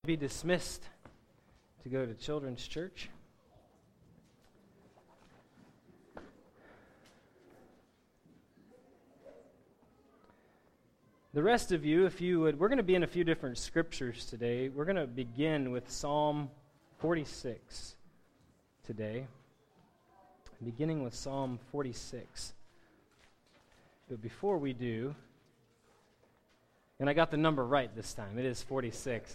be dismissed to go to Children's Church. The rest of you, if you would, we're going to be in a few different scriptures today. We're going to begin with Psalm 46 today. Beginning with Psalm 46. But before we do, and I got the number right this time. It is 46.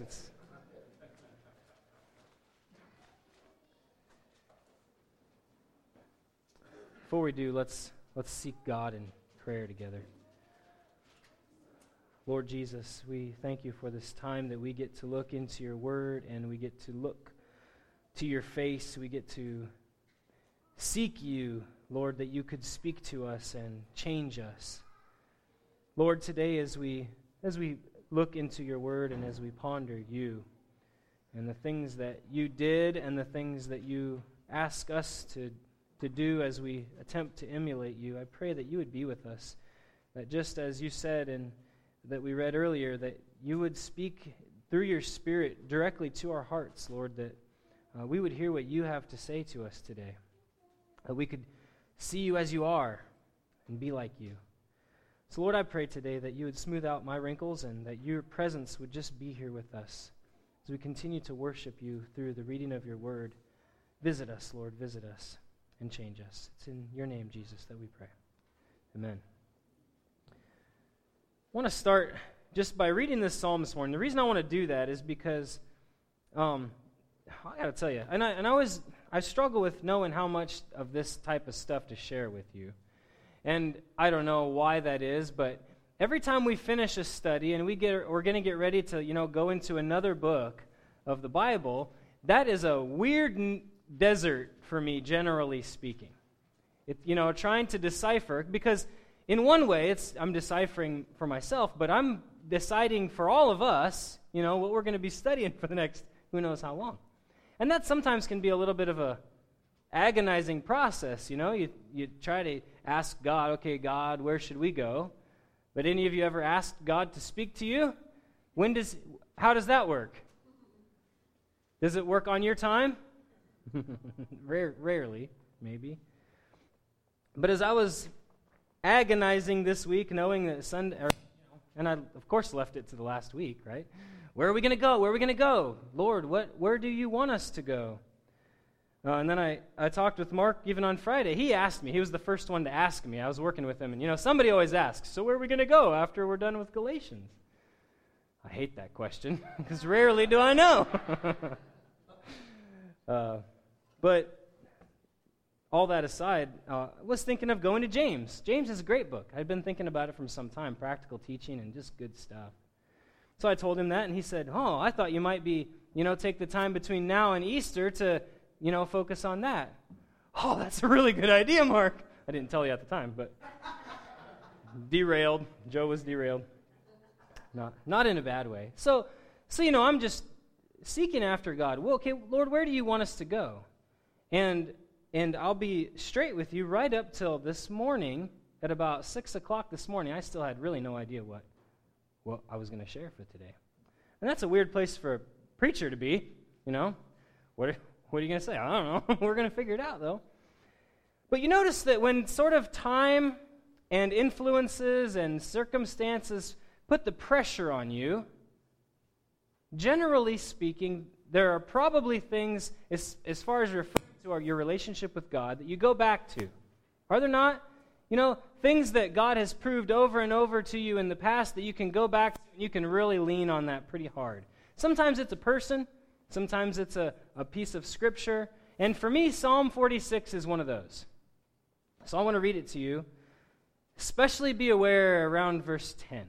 Before we do, let's seek God in prayer together. Lord Jesus, we thank you for this time that we get to look into your word and we get to look to your face. We get to seek you, Lord, that you could speak to us and change us. Lord, today as we look into your word and as we ponder you and the things that you did and the things that you ask us to do as we attempt to emulate you, I pray that you would be with us, that just as you said and that we read earlier, that you would speak through your Spirit directly to our hearts, Lord, that we would hear what you have to say to us today, that we could see you as you are and be like you. So, Lord, I pray today that you would smooth out my wrinkles and that your presence would just be here with us as we continue to worship you through the reading of your word. Visit us, Lord, visit us and change us. It's in your name, Jesus, that we pray. Amen. I want to start just by reading this psalm this morning. The reason I want to do that is because, I got to tell you, I struggle with knowing how much of this type of stuff to share with you. And I don't know why that is, but every time we finish a study and we're going to get ready to, go into another book of the Bible, that is a weird desert for me, generally speaking. Trying to decipher, because in one way, I'm deciphering for myself, but I'm deciding for all of us, what we're going to be studying for the next who knows how long. And that sometimes can be a little bit of a agonizing process, You try to ask God, okay, God, where should we go? But any of you ever asked God to speak to you? How does that work? Does it work on your time? Rarely, maybe. But as I was agonizing this week, knowing that Sunday, and I, of course, left it to the last week, right? Where are we going to go? Where are we going to go? Lord, where do you want us to go? And then I talked with Mark even on Friday. He asked me. He was the first one to ask me. I was working with him, and somebody always asks, so where are we going to go after we're done with Galatians? I hate that question, because rarely do I know. But all that aside, I was thinking of going to James. James is a great book. I'd been thinking about it for some time, practical teaching and just good stuff. So I told him that, and he said, oh, I thought you might be, take the time between now and Easter to, focus on that. Oh, that's a really good idea, Mark. I didn't tell you at the time, but derailed. Joe was derailed. Not in a bad way. So I'm just seeking after God. Well, okay, Lord, where do you want us to go? And I'll be straight with you, right up till this morning, at about 6 o'clock this morning, I still had really no idea what I was going to share for today. And that's a weird place for a preacher to be, What are you going to say? I don't know. We're going to figure it out, though. But you notice that when sort of time and influences and circumstances put the pressure on you, generally speaking, there are probably things, as far as referring to your relationship with God, that you go back to. Are there not? Things that God has proved over and over to you in the past that you can go back to and you can really lean on that pretty hard. Sometimes it's a person. Sometimes it's a piece of Scripture. And for me, Psalm 46 is one of those. So I want to read it to you. Especially be aware around verse 10.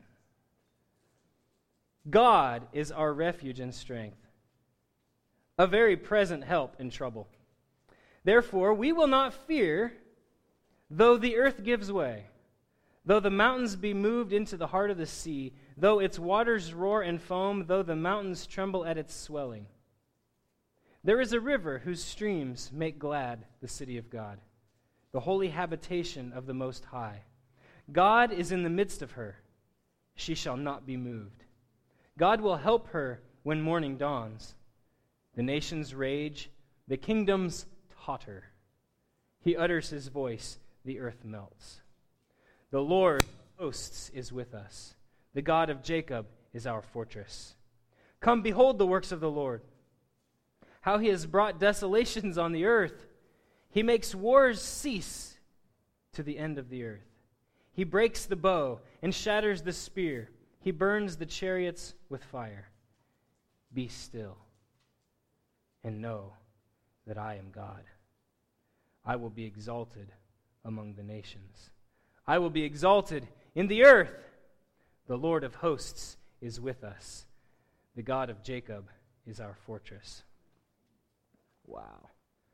God is our refuge and strength, a very present help in trouble. Therefore, we will not fear, though the earth gives way, though the mountains be moved into the heart of the sea, though its waters roar and foam, though the mountains tremble at its swelling. There is a river whose streams make glad the city of God, the holy habitation of the Most High. God is in the midst of her. She shall not be moved. God will help her when morning dawns. The nations rage, the kingdoms totter. He utters his voice, the earth melts. The Lord of hosts is with us. The God of Jacob is our fortress. Come, behold the works of the Lord, how he has brought desolations on the earth. He makes wars cease to the end of the earth. He breaks the bow and shatters the spear. He burns the chariots with fire. Be still and know that I am God. I will be exalted among the nations. I will be exalted in the earth. The Lord of hosts is with us. The God of Jacob is our fortress. Wow.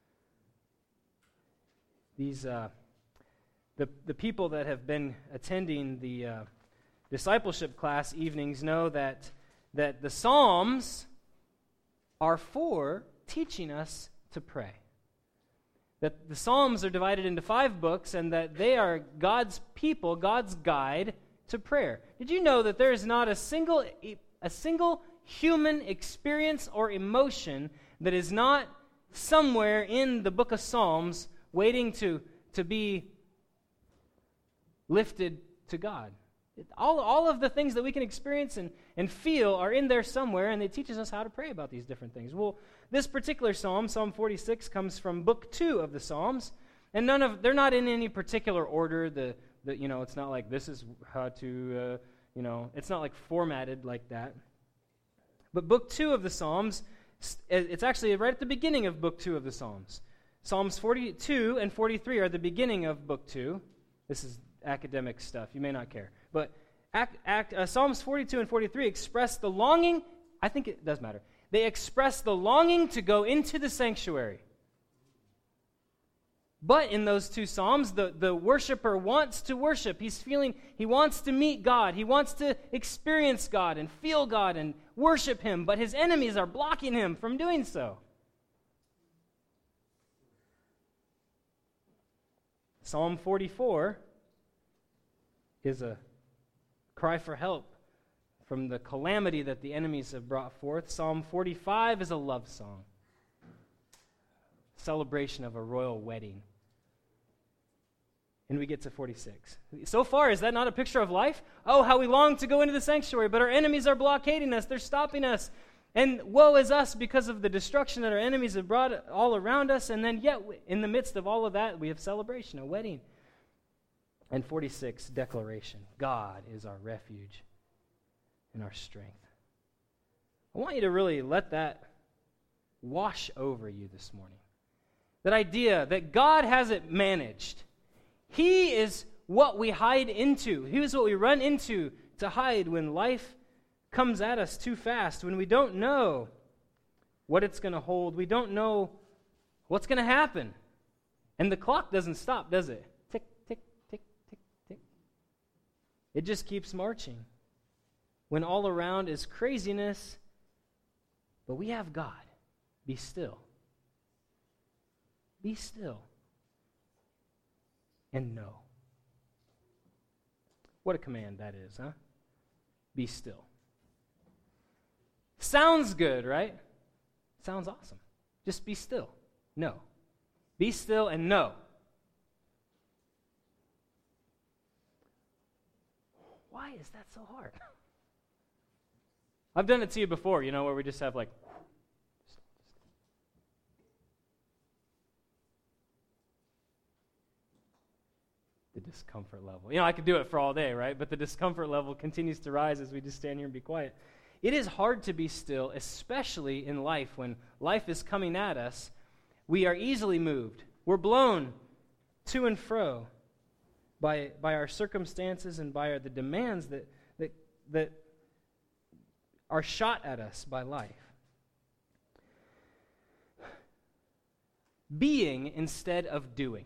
These the people that have been attending the discipleship class evenings know that the Psalms are for teaching us to pray. That the Psalms are divided into 5 books and that they are God's people, God's guide to prayer. Did you know that there is not a single human experience or emotion that is not somewhere in the book of Psalms waiting to be lifted to God? All of the things that we can experience and feel are in there somewhere, and it teaches us how to pray about these different things. Well, this particular psalm, Psalm 46, comes from book 2 of the Psalms, and they're not in any particular order. It's not like this is how to, it's not like formatted like that. But book 2 of the Psalms, it's actually right at the beginning of book 2 of the Psalms. Psalms 42 and 43 are the beginning of book 2. This is academic stuff. You may not care. But Psalms 42 and 43 express the longing. I think it does matter. They express the longing to go into the sanctuary. But in those 2 Psalms, the worshiper wants to worship. He wants to meet God. He wants to experience God and feel God and worship Him. But his enemies are blocking him from doing so. Psalm 44 is a cry for help from the calamity that the enemies have brought forth. Psalm 45 is a love song, celebration of a royal wedding. And we get to 46. So far, is that not a picture of life? Oh, how we long to go into the sanctuary, but our enemies are blockading us. They're stopping us. And woe is us because of the destruction that our enemies have brought all around us. And then yet, in the midst of all of that, we have celebration, a wedding. And 46, declaration. God is our refuge and our strength. I want you to really let that wash over you this morning. That idea that God has it managed. He is what we hide into. He is what we run into to hide when life comes at us too fast, when we don't know what it's going to hold. We don't know what's going to happen. And the clock doesn't stop, does it? Tick, tick, tick, tick, tick. It just keeps marching. When all around is craziness, but we have God. Be still. Be still. And know. What a command that is, huh? Be still. Sounds good, right? Sounds awesome. Just be still. No. Be still and know. Why is that so hard? I've done it to you before, where we just have like, the discomfort level. I could do it for all day, right? But the discomfort level continues to rise as we just stand here and be quiet. It is hard to be still, especially in life. When life is coming at us, we are easily moved. We're blown to and fro by our circumstances and by the demands that are shot at us by life. Being instead of doing.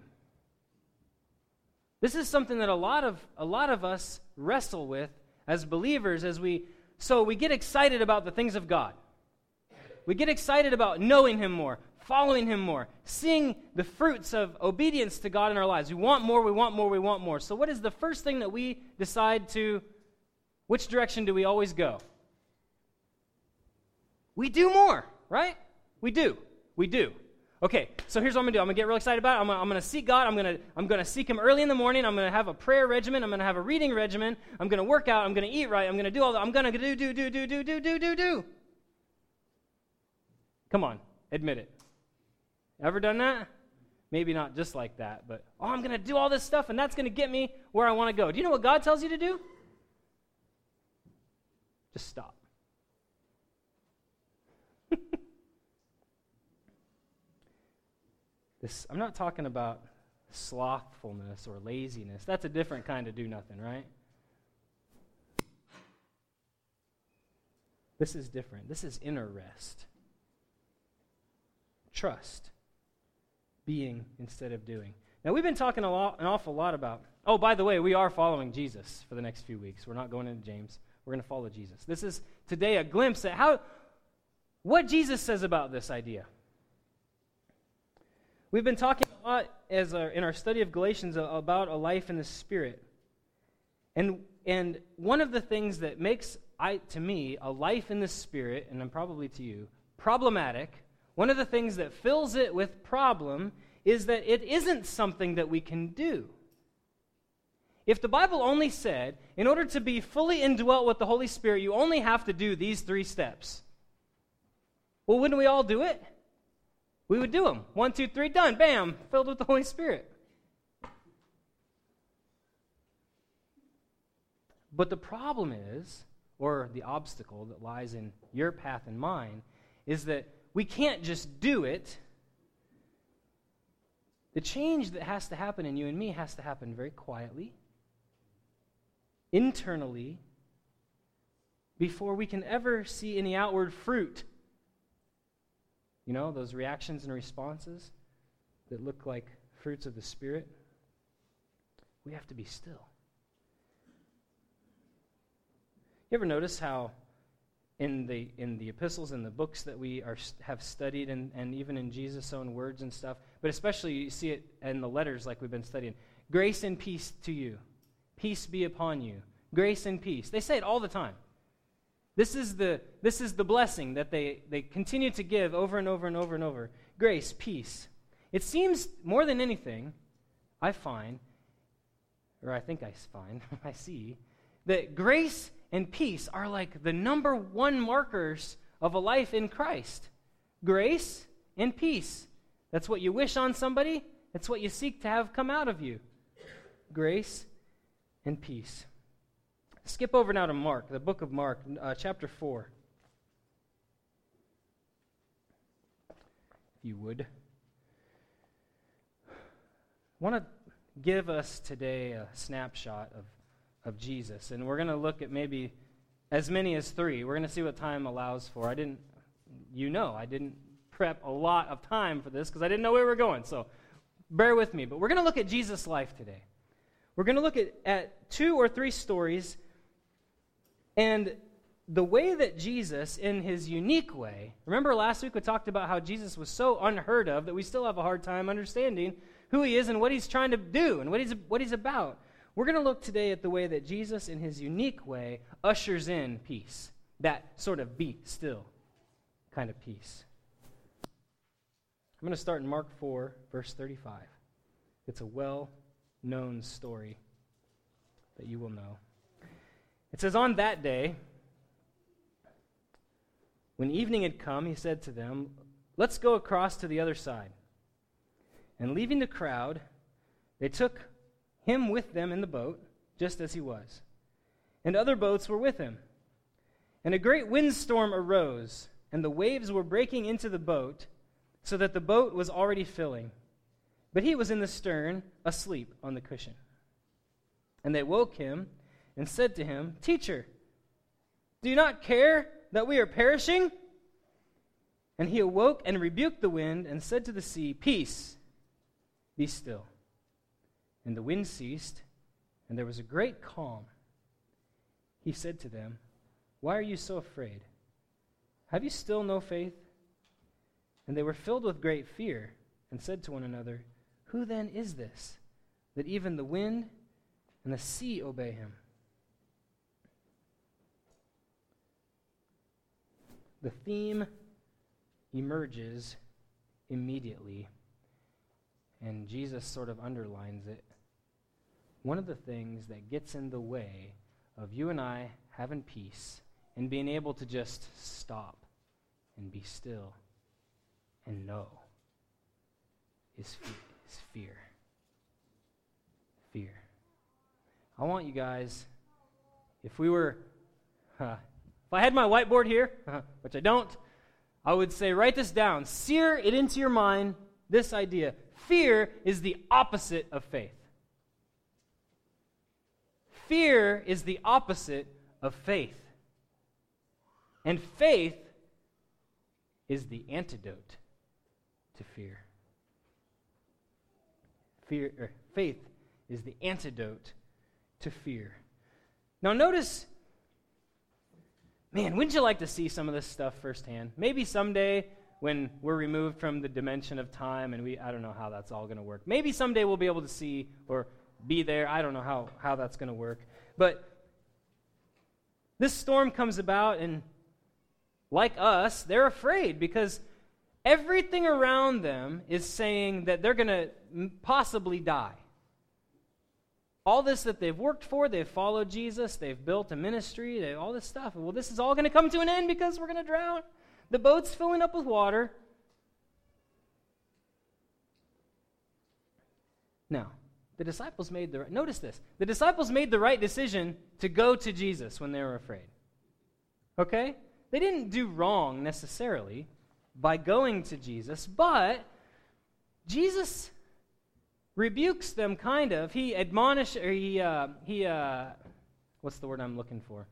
This is something that a lot of us wrestle with as believers so we get excited about the things of God. We get excited about knowing Him more, following Him more, seeing the fruits of obedience to God in our lives. We want more, we want more, we want more. So what is the first thing that we decide to, which direction do we always go? we do more, right? We do. Okay, so here's what I'm going to do. I'm going to get real excited about it. I'm going to seek God. I'm going to seek Him early in the morning. I'm going to have a prayer regimen. I'm going to have a reading regimen. I'm going to work out. I'm going to eat right. I'm going to do all that. I'm going to do. Come on, admit it. Ever done that? Maybe not just like that, but, I'm going to do all this stuff, and that's going to get me where I want to go. Do you know what God tells you to do? Just stop. I'm not talking about slothfulness or laziness. That's a different kind of do nothing, right? This is different. This is inner rest. Trust. Being instead of doing. Now, we've been talking an awful lot about, by the way, we are following Jesus for the next few weeks. We're not going into James. We're going to follow Jesus. This is today a glimpse at what Jesus says about this idea. We've been talking a lot in our study of Galatians about a life in the Spirit. And one of the things that makes, to me, a life in the Spirit, and probably to you, problematic, one of the things that fills it with problem is that it isn't something that we can do. If the Bible only said, in order to be fully indwelt with the Holy Spirit, you only have to do these 3 steps, well, wouldn't we all do it? We would do them. 1, 2, 3, done. Bam, filled with the Holy Spirit. But the problem is, or the obstacle that lies in your path and mine, is that we can't just do it. The change that has to happen in you and me has to happen very quietly, internally, before we can ever see any outward fruit. You know, those reactions and responses that look like fruits of the Spirit. We have to be still. You ever notice how in the epistles and the books that we have studied and even in Jesus' own words and stuff, but especially you see it in the letters like we've been studying, grace and peace to you. Peace be upon you. Grace and peace. They say it all the time. This is the blessing that they continue to give over and over and over and over. Grace, peace. It seems more than anything, I find, or I think I find, I see, that grace and peace are like the number one markers of a life in Christ. Grace and peace. That's what you wish on somebody. That's what you seek to have come out of you. Grace and peace. Skip over now to Mark, the book of Mark, chapter 4. If you would. I want to give us today a snapshot of Jesus, and we're going to look at maybe as many as 3. We're going to see what time allows for. I didn't prep a lot of time for this because I didn't know where we were going, so bear with me. But we're going to look at Jesus' life today. We're going to look at 2 or 3 stories. And the way that Jesus, in his unique way, remember last week we talked about how Jesus was so unheard of that we still have a hard time understanding who he is and what he's trying to do and what he's about. We're going to look today at the way that Jesus, in his unique way, ushers in peace. That sort of be still kind of peace. I'm going to start in Mark 4, verse 35. It's a well-known story that you will know. It says, on that day, when evening had come, he said to them, let's go across to the other side. And leaving the crowd, they took him with them in the boat, just as he was. And other boats were with him. And a great windstorm arose, and the waves were breaking into the boat, so that the boat was already filling. But he was in the stern, asleep on the cushion. And they woke him, and said to him, Teacher, do you not care that we are perishing? And he awoke and rebuked the wind and said to the sea, Peace, be still. And the wind ceased, and there was a great calm. He said to them, Why are you so afraid? Have you still no faith? And they were filled with great fear and said to one another, Who then is this, that even the wind and the sea obey him? the theme emerges immediately, and Jesus sort of underlines it. One of the things that gets in the way of you and I having peace and being able to just stop and be still and know is fear. Fear. I want you guys, if I had my whiteboard here, which I don't, I would say write this down. Sear it into your mind, this idea. Fear is the opposite of faith. Fear is the opposite of faith. And faith is the antidote to fear. Faith is the antidote to fear. Now notice, man, wouldn't you like to see some of this stuff firsthand? Maybe someday when we're removed from the dimension of time and I don't know how that's all going to work. Maybe someday we'll be able to see or be there. I don't know how that's going to work. But this storm comes about, and like us, they're afraid because everything around them is saying that they're going to possibly die. All this that they've worked for, they've followed Jesus, they've built a ministry, all this stuff. Well, this is all going to come to an end because we're going to drown. The boat's filling up with water. Now, the disciples made notice this. The disciples made the right decision to go to Jesus when they were afraid. Okay? They didn't do wrong necessarily by going to Jesus, but Jesus rebukes them kind of. He admonishes, or what's the word I'm looking for?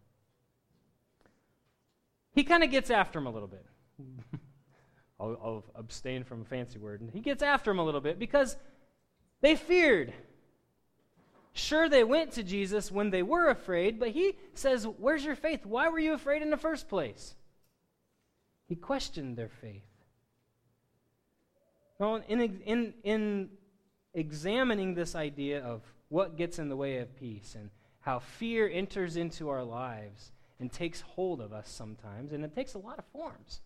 He kind of gets after him a little bit. I'll abstain from a fancy word. He gets after him a little bit because they feared. Sure, they went to Jesus when they were afraid, but he says, where's your faith? Why were you afraid in the first place? He questioned their faith. Well, in examining this idea of what gets in the way of peace and how fear enters into our lives and takes hold of us sometimes, and it takes a lot of forms.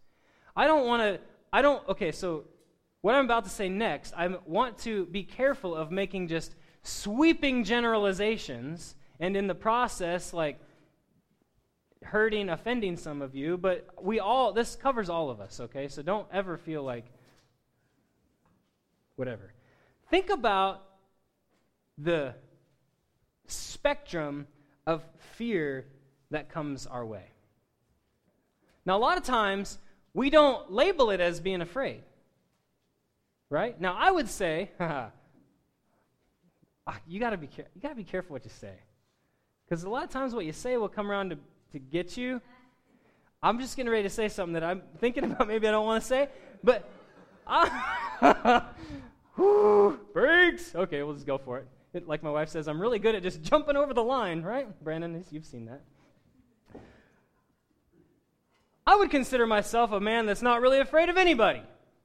Okay, so what I'm about to say next, I want to be careful of making just sweeping generalizations, and in the process, like, offending some of you, but this covers all of us, okay? So don't ever feel like, whatever. Think about the spectrum of fear that comes our way. Now, a lot of times, we don't label it as being afraid, right? Now, I would say, you got to be careful what you say, because a lot of times what you say will come around to get you. I'm just getting ready to say something that I'm thinking about. Maybe I don't want to say, but breaks. Okay, we'll just go for it. Like my wife says, I'm really good at just jumping over the line, right? Brandon, you've seen that. I would consider myself a man that's not really afraid of anybody.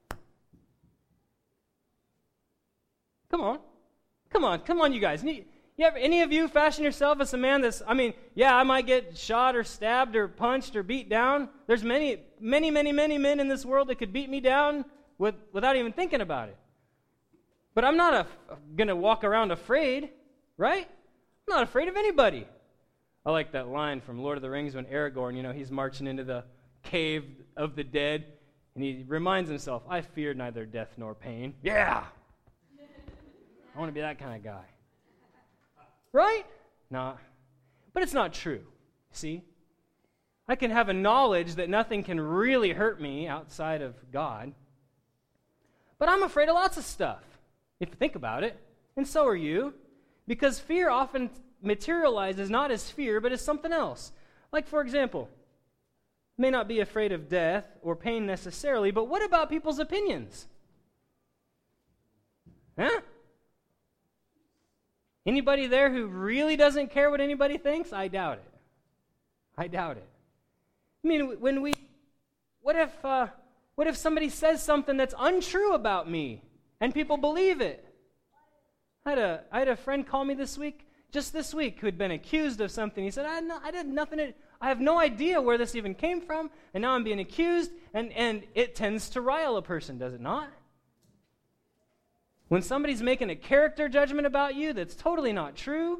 Come on, you guys. Any of you fashion yourself as a man that's, I might get shot or stabbed or punched or beat down. There's many men in this world that could beat me down without even thinking about it. But I'm not going to walk around afraid, right? I'm not afraid of anybody. I like that line from Lord of the Rings when Aragorn, he's marching into the cave of the dead, and he reminds himself, I fear neither death nor pain. Yeah! I want to be that kind of guy. Right? No. But it's not true. See? I can have a knowledge that nothing can really hurt me outside of God. But I'm afraid of lots of stuff, if you think about it. And so are you. Because fear often materializes not as fear, but as something else. Like, for example, may not be afraid of death or pain necessarily, but what about people's opinions? Huh? Anybody there who really doesn't care what anybody thinks? I doubt it. What if somebody says something that's untrue about me and people believe it? I had a friend call me just this week, who had been accused of something. He said, I I have no idea where this even came from, and now I'm being accused, and it tends to rile a person, does it not? When somebody's making a character judgment about you that's totally not true,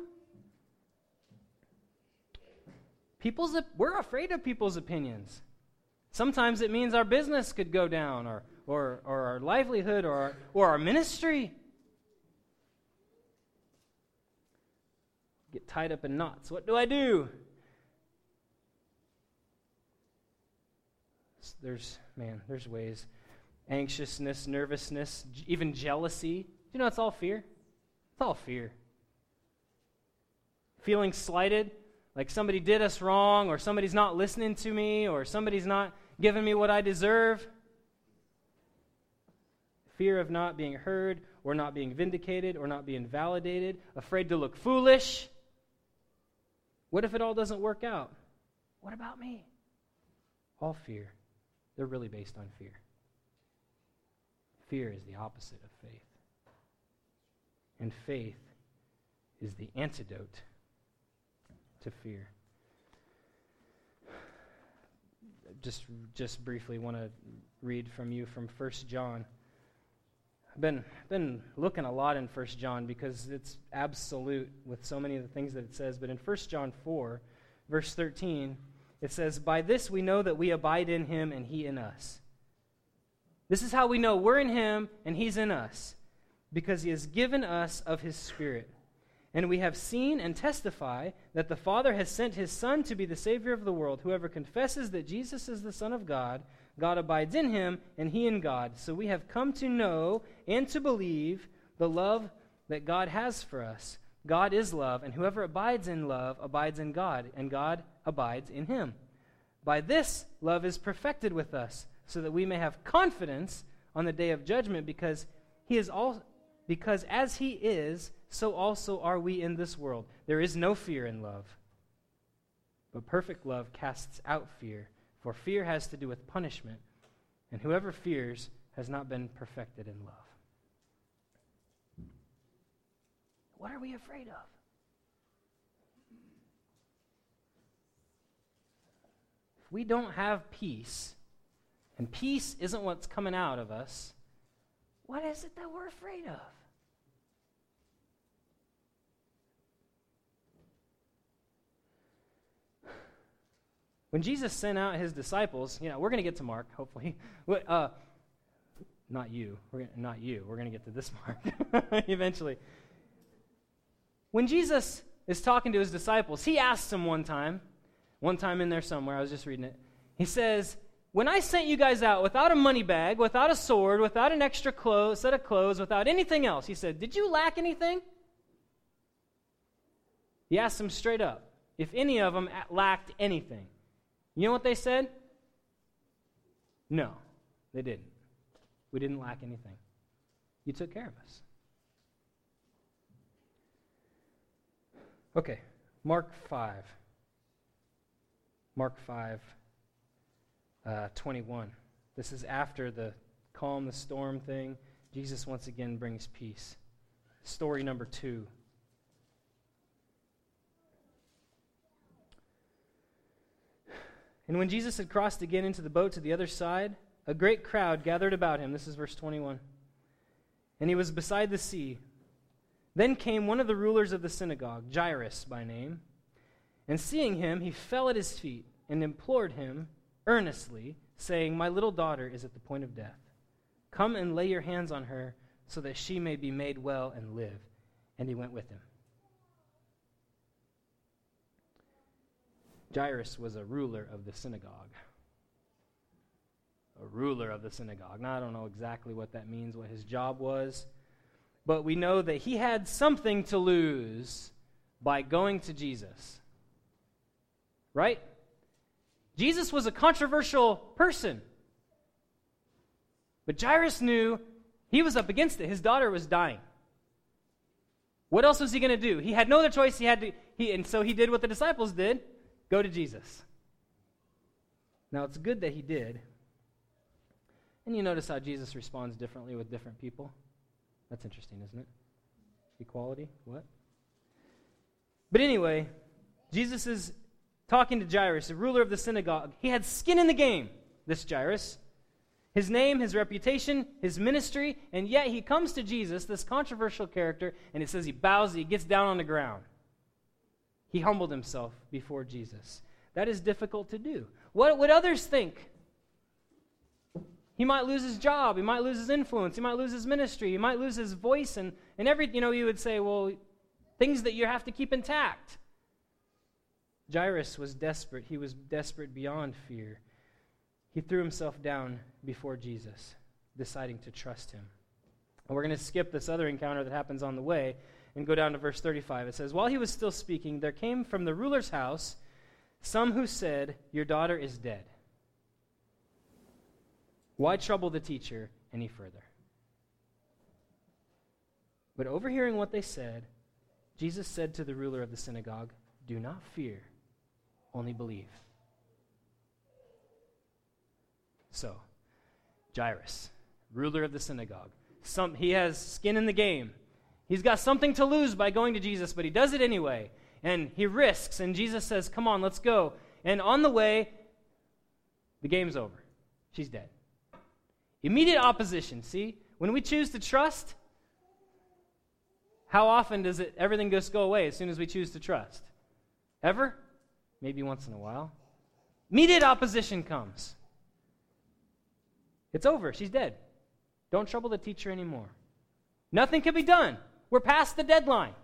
we're afraid of people's opinions. Sometimes it means our business could go down, or our livelihood, or our ministry. Get tied up in knots. What do I do? There's ways. Anxiousness, nervousness, even jealousy. You know, it's all fear. It's all fear. Feeling slighted, like somebody did us wrong, or somebody's not listening to me, or somebody's not giving me what I deserve. Fear of not being heard, or not being vindicated, or not being validated. Afraid to look foolish. What if it all doesn't work out? What about me? All fear. They're really based on fear. Fear is the opposite of faith. And faith is the antidote to fear. Just briefly want to read from you from 1 John. I've been looking a lot in 1 John because it's absolute with so many of the things that it says. But in 1 John 4, verse 13, it says, "By this we know that we abide in him and he in us." This is how we know we're in him and he's in us, because he has given us of his Spirit. And we have seen and testify that the Father has sent his Son to be the Savior of the world. Whoever confesses that Jesus is the Son of God, God abides in him and he in God. So we have come to know and to believe the love that God has for us. God is love, and whoever abides in love abides in God, and God abides in him. By this love is perfected with us, so that we may have confidence on the day of judgment, because as he is, so also are we in this world. There is no fear in love, but perfect love casts out fear, for fear has to do with punishment, and whoever fears has not been perfected in love. What are we afraid of? If we don't have peace, and peace isn't what's coming out of us, what is it that we're afraid of? When Jesus sent out his disciples, we're going to get to Mark, hopefully. Not you. We're going to get to this Mark eventually. When Jesus is talking to his disciples, he asks them one time in there somewhere, I was just reading it, he says, "When I sent you guys out without a money bag, without a sword, without an extra set of clothes, without anything else," he said, "did you lack anything?" He asked them straight up if any of them lacked anything. You know what they said? No, they didn't. We didn't lack anything. You took care of us. Okay, Mark 5. Mark 5, 21. This is after the calm the storm thing. Jesus once again brings peace. Story number 2. And when Jesus had crossed again into the boat to the other side, a great crowd gathered about him. This is verse 21. And he was beside the sea. Then came one of the rulers of the synagogue, Jairus by name, and seeing him, he fell at his feet and implored him earnestly, saying, "My little daughter is at the point of death. Come and lay your hands on her, so that she may be made well and live." And he went with him. Jairus was a ruler of the synagogue. A ruler of the synagogue. Now, I don't know exactly what that means, what his job was, but we know that he had something to lose by going to Jesus. Right? Jesus was a controversial person. But Jairus knew he was up against it. His daughter was dying. What else was he going to do? He had no other choice. And so he did what the disciples did. Go to Jesus. Now, it's good that he did. And you notice how Jesus responds differently with different people. That's interesting, isn't it? Equality? What? But anyway, Jesus is talking to Jairus, the ruler of the synagogue. He had skin in the game, this Jairus. His name, his reputation, his ministry, and yet he comes to Jesus, this controversial character, and it says he bows, he gets down on the ground. He humbled himself before Jesus. That is difficult to do. What would others think? He might lose his job, he might lose his influence, he might lose his ministry, he might lose his voice, and everything, you would say, well, things that you have to keep intact. Jairus was desperate. He was desperate beyond fear. He threw himself down before Jesus, deciding to trust him. And we're going to skip this other encounter that happens on the way and go down to verse 35. It says, while he was still speaking, there came from the ruler's house some who said, your daughter is dead. Why trouble the teacher any further? But overhearing what they said, Jesus said to the ruler of the synagogue, do not fear, only believe. So, Jairus, ruler of the synagogue, he has skin in the game. He's got something to lose by going to Jesus, but he does it anyway. And he risks, and Jesus says, come on, let's go. And on the way, the game's over. She's dead. Immediate opposition, see? When we choose to trust, how often does everything just go away as soon as we choose to trust? Ever? Maybe once in a while. Immediate opposition comes. It's over. She's dead. Don't trouble the teacher anymore. Nothing can be done. We're past the deadline.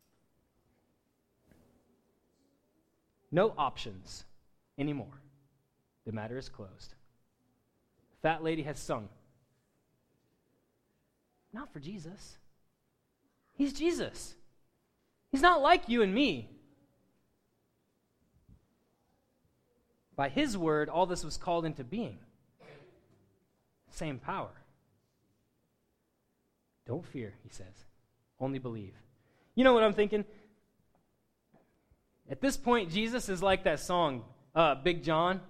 No options anymore. The matter is closed. Fat lady has sung. Not for Jesus. He's Jesus. He's not like you and me. By his word, all this was called into being. Same power. Don't fear, he says. Only believe. You know what I'm thinking? At this point, Jesus is like that song, Big John.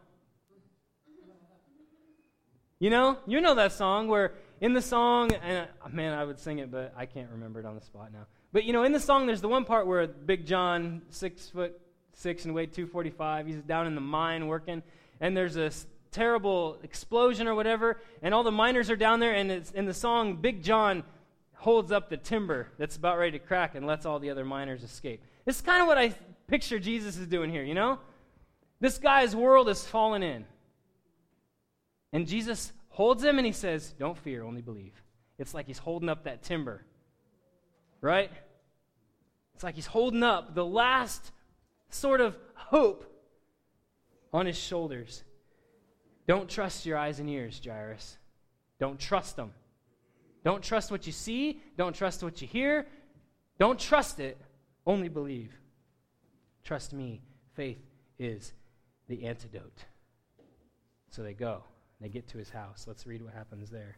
You know that song where in the song, and man, I would sing it, but I can't remember it on the spot now. But in the song, there's the one part where Big John, 6'6" and weighed 245, he's down in the mine working, and there's this terrible explosion or whatever, and all the miners are down there, and it's in the song, Big John holds up the timber that's about ready to crack and lets all the other miners escape. This is kind of what I picture Jesus is doing here, This guy's world is fallen in. And Jesus holds him and he says, don't fear, only believe. It's like he's holding up that timber. Right? It's like he's holding up the last sort of hope on his shoulders. Don't trust your eyes and ears, Jairus. Don't trust them. Don't trust what you see. Don't trust what you hear. Don't trust it. Only believe. Trust me. Faith is the antidote. So they go. They get to his house. Let's read what happens there.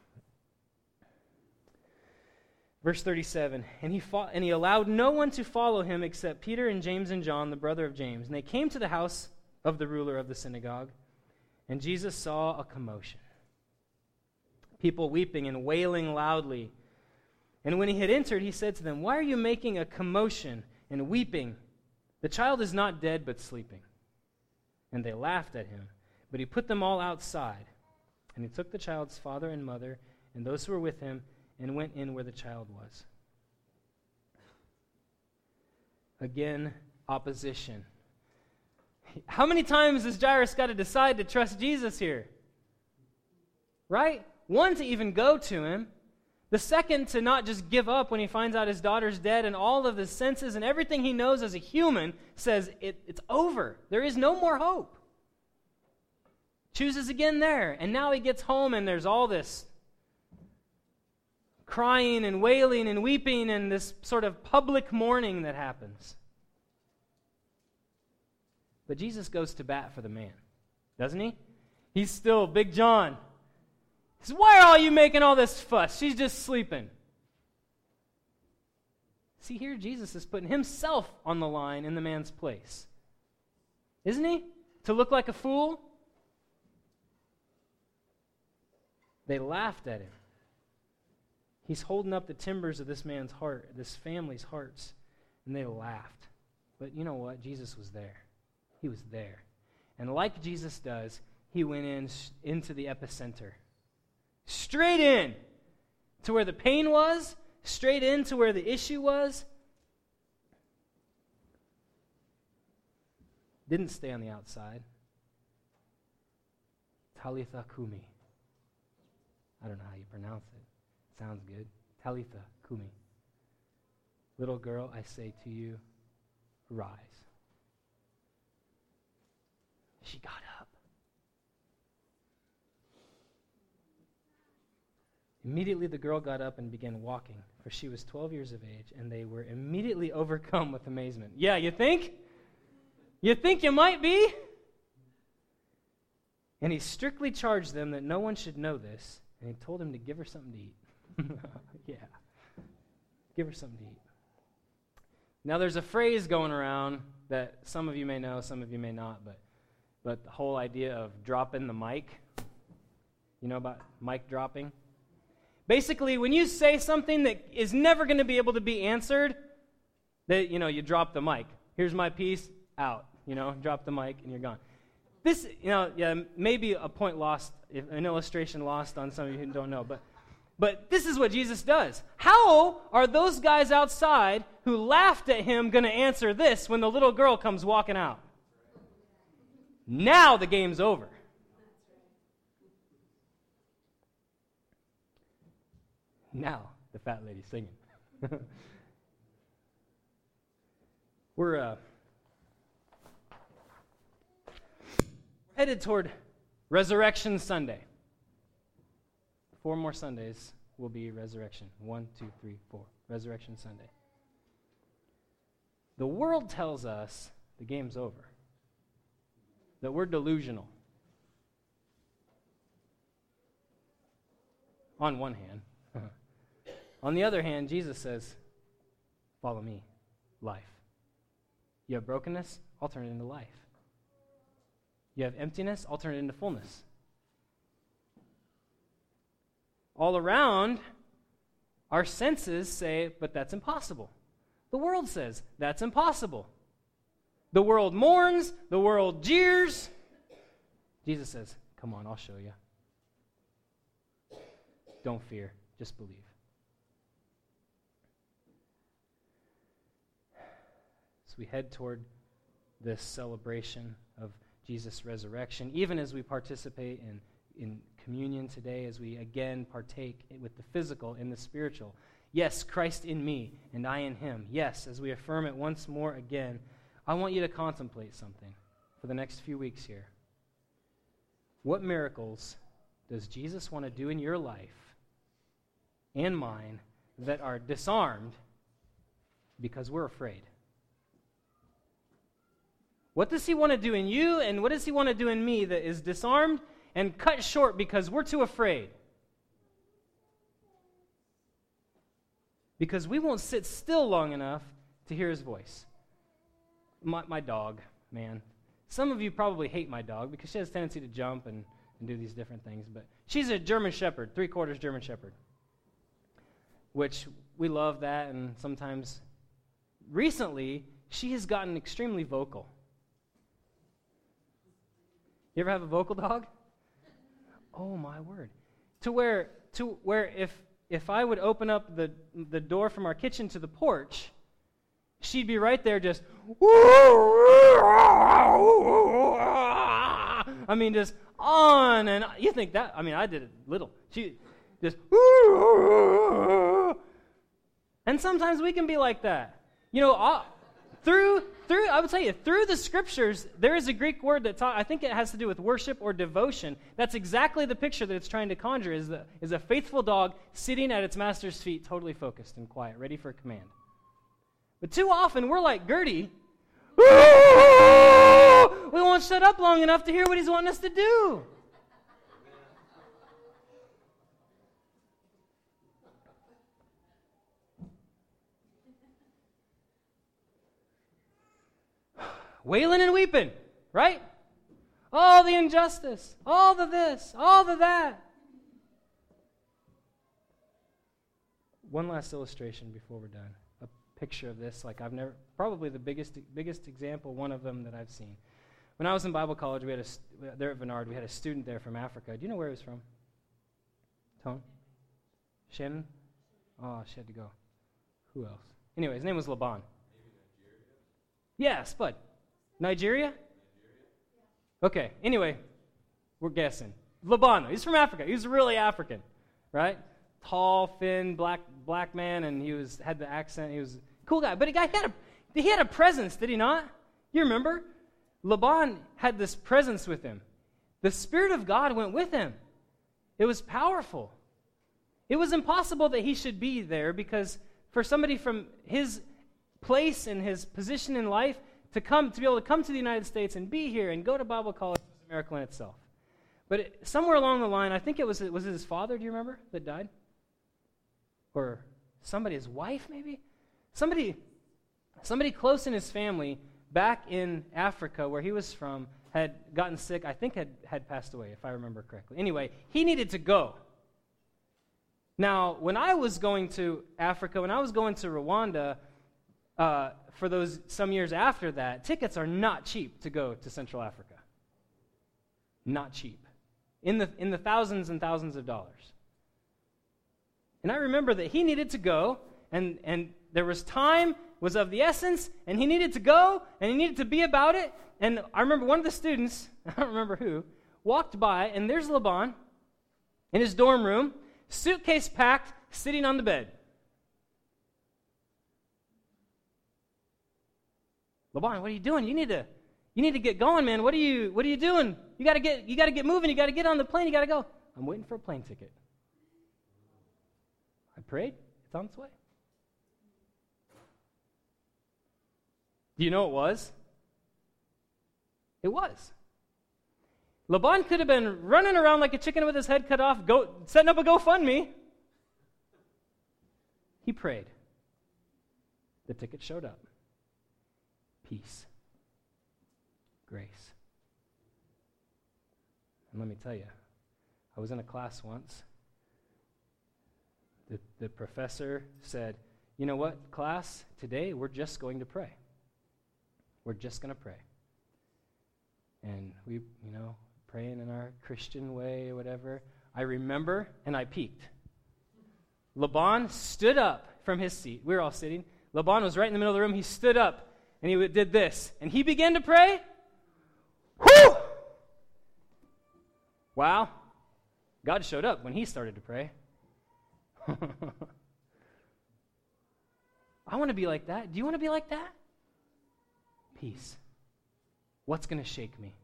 Verse 37, and he allowed no one to follow him except Peter and James and John, the brother of James. And they came to the house of the ruler of the synagogue, and Jesus saw a commotion. People weeping and wailing loudly. And when he had entered, he said to them, why are you making a commotion and weeping? The child is not dead, but sleeping. And they laughed at him. But he put them all outside. And he took the child's father and mother and those who were with him and went in where the child was. Again, opposition. How many times has Jairus got to decide to trust Jesus here? Right? One, to even go to him. The second, to not just give up when he finds out his daughter's dead, and all of his senses and everything he knows as a human says it's over. There is no more hope. Chooses again there. And now he gets home and there's all this crying and wailing and weeping and this sort of public mourning that happens. But Jesus goes to bat for the man, doesn't he? He's still Big John. He says, why are all you making all this fuss? She's just sleeping. See, here Jesus is putting himself on the line in the man's place. Isn't he? To look like a fool? They laughed at him. He's holding up the timbers of this man's heart, this family's hearts, and they laughed. But you know what? Jesus was there. He was there. And like Jesus does, he went into the epicenter. Straight in to where the pain was, straight into where the issue was. Didn't stay on the outside. Talitha Kumi. I don't know how you pronounce it. Sounds good. Talitha Kumi. Little girl, I say to you, rise. She got up. Immediately the girl got up and began walking, for she was 12 years of age, and they were immediately overcome with amazement. Yeah, you think? You think you might be? And he strictly charged them that no one should know this, and he told him to give her something to eat. Yeah. Give her something to eat. Now there's a phrase going around that some of you may know, some of you may not, but the whole idea of dropping the mic. You know about mic dropping? Basically, when you say something that is never going to be able to be answered, that you drop the mic. Here's my piece, out. Drop the mic and you're gone. This, maybe a point lost, an illustration lost on some of you who don't know, but this is what Jesus does. How are those guys outside who laughed at him going to answer this when the little girl comes walking out? Now the game's over. Now the fat lady's singing. We're headed toward Resurrection Sunday. 4 more Sundays will be Resurrection. 1, 2, 3, 4. Resurrection Sunday. The world tells us the game's over, that we're delusional. On one hand. On the other hand, Jesus says, follow me, life. You have brokenness? I'll turn it into life. You have emptiness? I'll turn it into fullness. All around, our senses say, but that's impossible. The world says, that's impossible. The world mourns, the world jeers. Jesus says, come on, I'll show you. Don't fear, just believe. So we head toward this celebration of Jesus' resurrection, even as we participate in communion today, as we again partake with the physical and the spiritual. Yes, Christ in me, and I in him. Yes, as we affirm it once more again, I want you to contemplate something for the next few weeks here. What miracles does Jesus want to do in your life and mine that are disarmed because we're afraid? What does he want to do in you, and what does he want to do in me that is disarmed and cut short because we're too afraid? Because we won't sit still long enough to hear his voice. My dog, man. Some of you probably hate my dog because she has a tendency to jump and do these different things, but she's a German Shepherd, 3/4 German Shepherd, which we love that, and sometimes recently she has gotten extremely vocal. You ever have a vocal dog? Oh my word. To where if I would open up the door from our kitchen to the porch, she'd be right there just just on and on. You think that, I did it little. She just and sometimes we can be like that. I would tell you, through the scriptures, there is a Greek word that I think it has to do with worship or devotion. That's exactly the picture that it's trying to conjure, is a faithful dog sitting at its master's feet, totally focused and quiet, ready for a command. But too often, we're like Gertie. We won't shut up long enough to hear what he's wanting us to do. Wailing and weeping, right? All the injustice, all the this, all the that. One last illustration before we're done. A picture of this, like I've never, probably the biggest example, one of them that I've seen. When I was in Bible college, there at Vennard, we had a student there from Africa. Do you know where he was from? Tone? Shannon? Oh, she had to go. Who else? Anyway, his name was Laban. Maybe Nigeria? Yes, bud. Nigeria? Okay, anyway, we're guessing. Laban, he's from Africa. He was really African, right? Tall, thin, black man, and he had the accent. He was a cool guy. But he had a presence, did he not? You remember? Laban had this presence with him. The Spirit of God went with him. It was powerful. It was impossible that he should be there, because for somebody from his place and his position in life to be able to come to the United States and be here and go to Bible college was a miracle in itself. But somewhere along the line, I think was it his father, do you remember, that died? Or his wife maybe? Somebody close in his family back in Africa where he was from had gotten sick, I think had passed away, if I remember correctly. Anyway, he needed to go. Now, when I was going to Africa, when I was going to Rwanda, for those some years after that, tickets are not cheap to go to Central Africa. Not cheap. In the thousands and thousands of dollars. And I remember that he needed to go, and there was time was of the essence, and he needed to go, and he needed to be about it. And I remember one of the students, I don't remember who, walked by, and there's Laban in his dorm room, suitcase packed, sitting on the bed. Laban, what are you doing? You need to get going, man. What are you doing? You got to get moving. You got to get on the plane. You got to go. I'm waiting for a plane ticket. I prayed. It's on its way. Do you know it was? It was. Laban could have been running around like a chicken with his head cut off, setting up a GoFundMe. He prayed. The ticket showed up. Peace. Grace. And let me tell you, I was in a class once. The professor said, you know what, class, today we're just going to pray. We're just going to pray. And we, praying in our Christian way or whatever. I remember, and I peeked. Laban stood up from his seat. We were all sitting. Laban was right in the middle of the room. He stood up, and he did this. And he began to pray. Whoo! Wow. God showed up when he started to pray. I want to be like that. Do you want to be like that? Peace. What's going to shake me?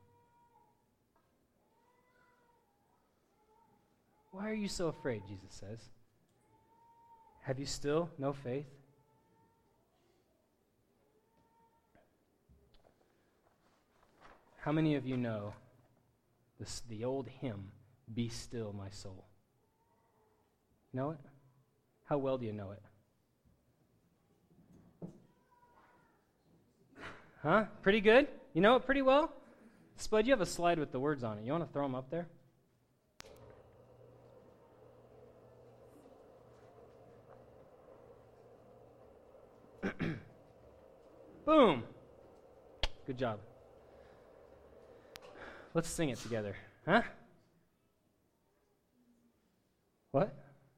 Why are you so afraid, Jesus says? Have you still no faith? How many of you know the old hymn, Be Still, My Soul? Know it? How well do you know it? Huh? Pretty good? You know it pretty well? Spud, you have a slide with the words on it. You want to throw them up there? Boom. Good job. Let's sing it together. Huh? What?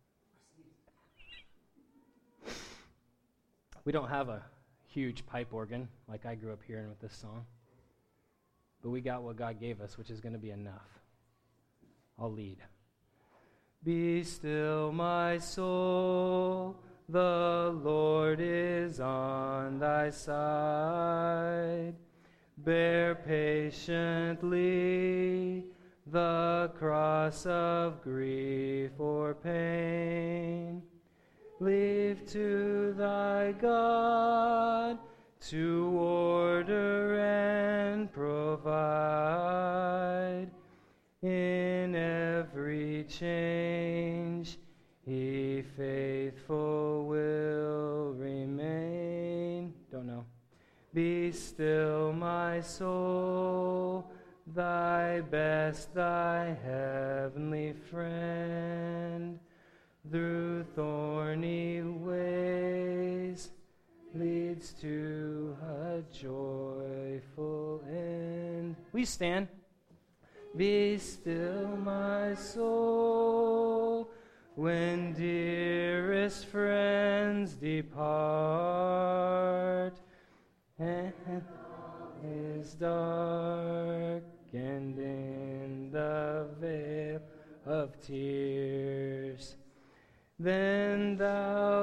We don't have a huge pipe organ like I grew up hearing with this song. But we got what God gave us, which is going to be enough. I'll lead. Be still, my soul, the Lord is on thy side. Bear patiently the cross of grief or pain. Leave to thy God to order and provide. In every change, he faithful will remain. Don't know. Be still, my soul, thy best, thy heavenly friend, through thorny ways leads to a joyful end. We Will you stand? Be still, my soul, when dearest friends depart, and all is dark, and in the vale of tears. Then thou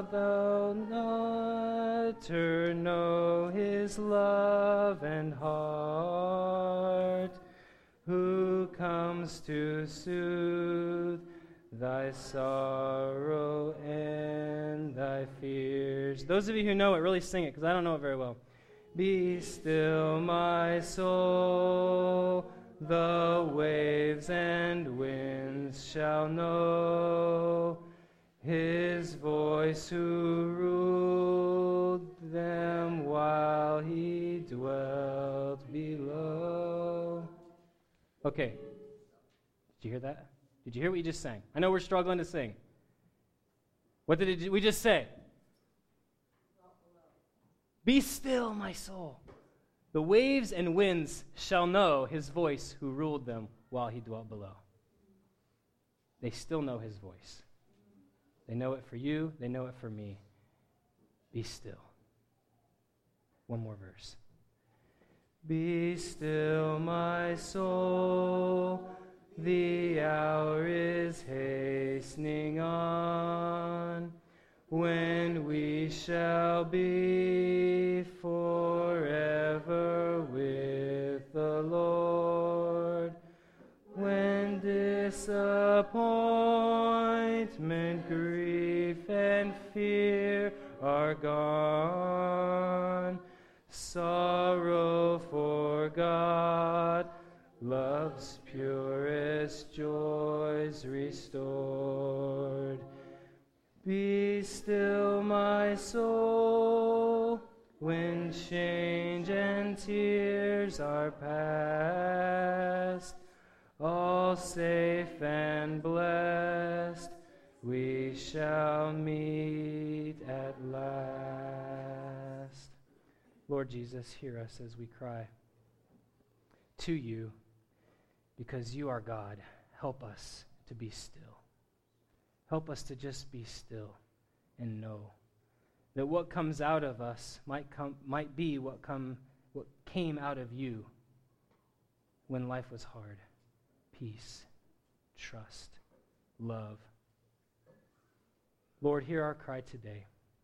not turn, know his love and heart, who comes to soothe thy sorrow and thy fears. Those of you who know it, really sing it, because I don't know it very well. Be still, my soul, the waves and winds shall know his voice who ruled them while he dwelt below. Okay. Did you hear that? Did you hear what you just sang? I know we're struggling to sing. What did we just say? Be still, my soul. The waves and winds shall know his voice who ruled them while he dwelt below. They still know his voice. They know it for you. They know it for me. Be still. One more verse. Be still, my soul. The hour is hastening on, when we shall be forever with the Lord. When disappointment, grief, and fear are gone, sorrow forgot, love's purest joys restored. Be still, my soul, when change and tears are past, all safe and blessed, we shall meet at last. Lord Jesus, hear us as we cry to you, because you are God. Help us to be still. Help us to just be still and know that what comes out of us might be what came out of you when life was hard. Peace, trust, love. Lord, hear our cry today,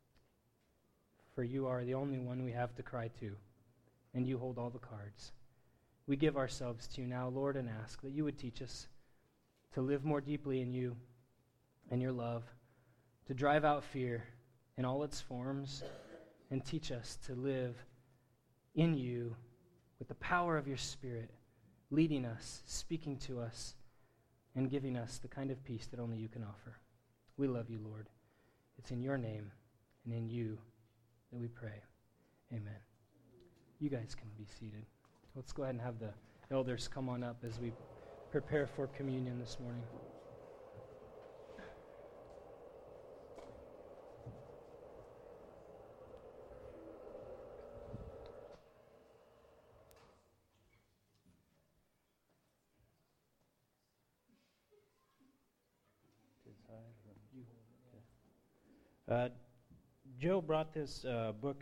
for you are the only one we have to cry to, and you hold all the cards. We give ourselves to you now, Lord, and ask that you would teach us to live more deeply in you and your love, to drive out fear in all its forms, and teach us to live in you with the power of your Spirit, leading us, speaking to us, and giving us the kind of peace that only you can offer. We love you, Lord. It's in your name and in you that we pray. Amen. You guys can be seated. Let's go ahead and have the elders come on up as we prepare for communion this morning. Joe brought this book